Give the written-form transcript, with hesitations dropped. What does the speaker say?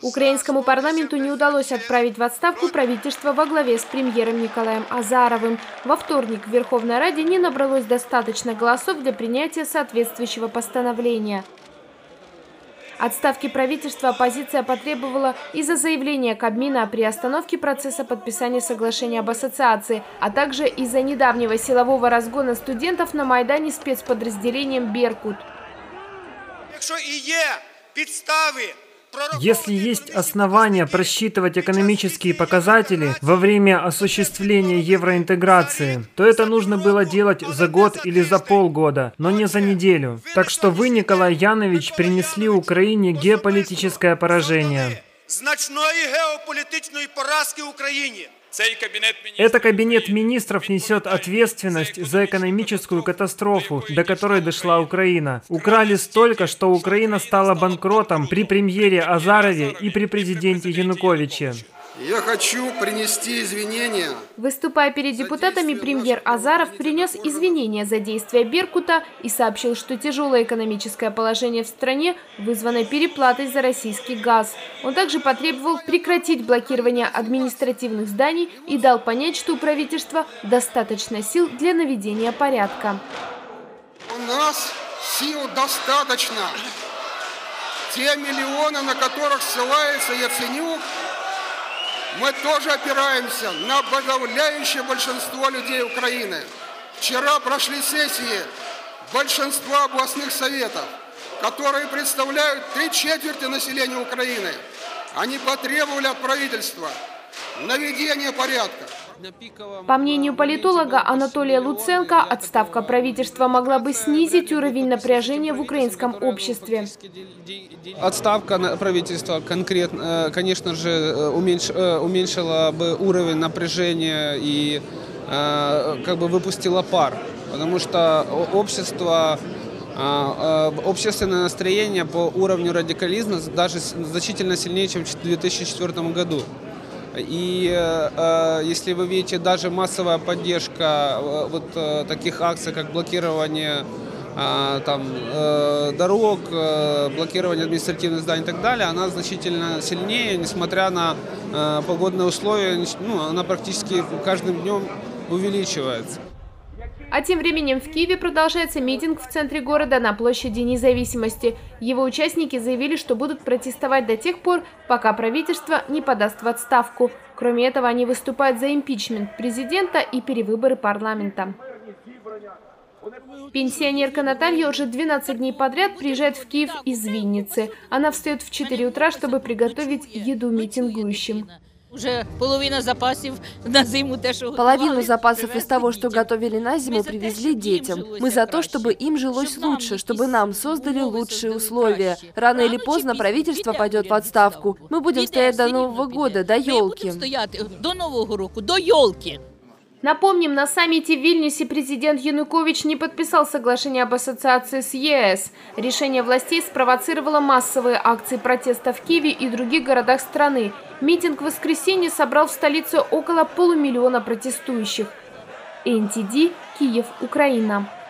Украинскому парламенту не удалось отправить в отставку правительство во главе с премьером Николаем Азаровым. Во вторник в Верховной Раде не набралось достаточно голосов для принятия соответствующего постановления. Отставки правительства оппозиция потребовала из-за заявления Кабмина о приостановке процесса подписания соглашения об ассоциации, а также из-за недавнего силового разгона студентов на Майдане спецподразделением «Беркут». Если есть основания просчитывать экономические показатели во время осуществления евроинтеграции, то это нужно было делать за год или за полгода, но не за неделю. Так что вы, Николай Янович, принесли Украине геополитическое поражение. Это Кабинет министров несет ответственность за экономическую катастрофу, до которой дошла Украина. Украли столько, что Украина стала банкротом при премьере Азарове и при президенте Януковиче. Я хочу принести извинения. Выступая перед депутатами, премьер Азаров принес извинения за действия «Беркута» и сообщил, что тяжелое экономическое положение в стране вызвано переплатой за российский газ. Он также потребовал прекратить блокирование административных зданий и дал понять, что у правительства достаточно сил для наведения порядка. У нас сил достаточно. Те миллионы, на которых ссылается Яценюк, мы тоже опираемся на подавляющее большинство людей Украины. Вчера прошли сессии большинства областных советов, которые представляют 3/4 населения Украины. Они потребовали от правительства наведения порядка. По мнению политолога Анатолия Луценко, отставка правительства могла бы снизить уровень напряжения в украинском обществе. Отставка правительства конкретно, конечно же, уменьшила бы уровень напряжения и как бы выпустила пар, потому что общественное настроение по уровню радикализма даже значительно сильнее, чем в 2004 году. И если вы видите, даже массовая поддержка таких акций, как блокирование дорог, блокирование административных зданий и так далее, она значительно сильнее, несмотря на погодные условия, она практически каждым днем увеличивается. А тем временем в Киеве продолжается митинг в центре города на площади Независимости. Его участники заявили, что будут протестовать до тех пор, пока правительство не подаст в отставку. Кроме этого, они выступают за импичмент президента и перевыборы парламента. Пенсионерка Наталья уже 12 дней подряд приезжает в Киев из Винницы. Она встает в 4 утра, чтобы приготовить еду митингующим. Уже половина запасов на зиму. Половину запасов из того, что готовили на зиму, привезли детям. Мы за то, чтобы им жилось лучше, чтобы нам создали лучшие условия. Рано или поздно правительство пойдет в отставку. Мы будем стоять до Нового года, до елки. До Нового года, до елки. Напомним, на саммите в Вильнюсе президент Янукович не подписал соглашение об ассоциации с ЕС. Решение властей спровоцировало массовые акции протеста в Киеве и других городах страны. Митинг в воскресенье собрал в столице около 500 000 протестующих. НТД, Киев, Украина.